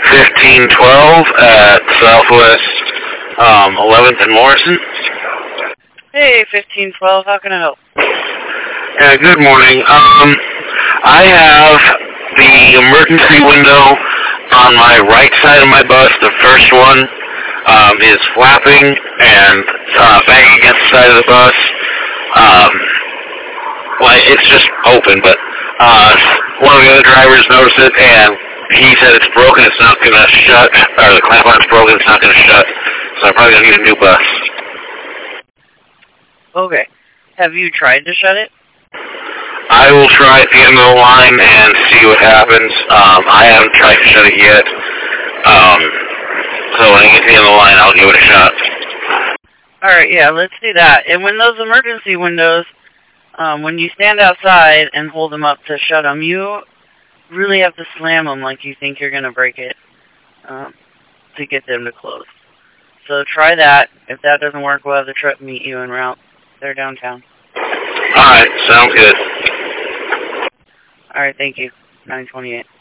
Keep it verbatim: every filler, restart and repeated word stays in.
fifteen twelve at Southwest um, eleventh and Morrison. Hey, fifteen twelve, how can I help? Uh, good morning. Um, I have the emergency window on my right side of my bus. The first one um, is flapping and uh, banging against the side of the bus. Um, well, it's just open, but uh, one of the other drivers noticed it, and he said it's broken. It's not going to shut, or the clamp on is broken. It's not going to shut, so I'm probably going to need a new bus. Okay. Have you tried to shut it? I will try at the end of the line and see what happens. Um, I haven't tried to shut it yet. Um, so when I get to the end of the line, I'll give it a shot. Alright, yeah, let's do that. And when those emergency windows, um, when you stand outside and hold them up to shut them, you really have to slam them like you think you're going to break it um, to get them to close. So try that. If that doesn't work, we'll have the truck meet you en route. They're downtown. Alright, sounds good. Alright, thank you. nine twenty-eight.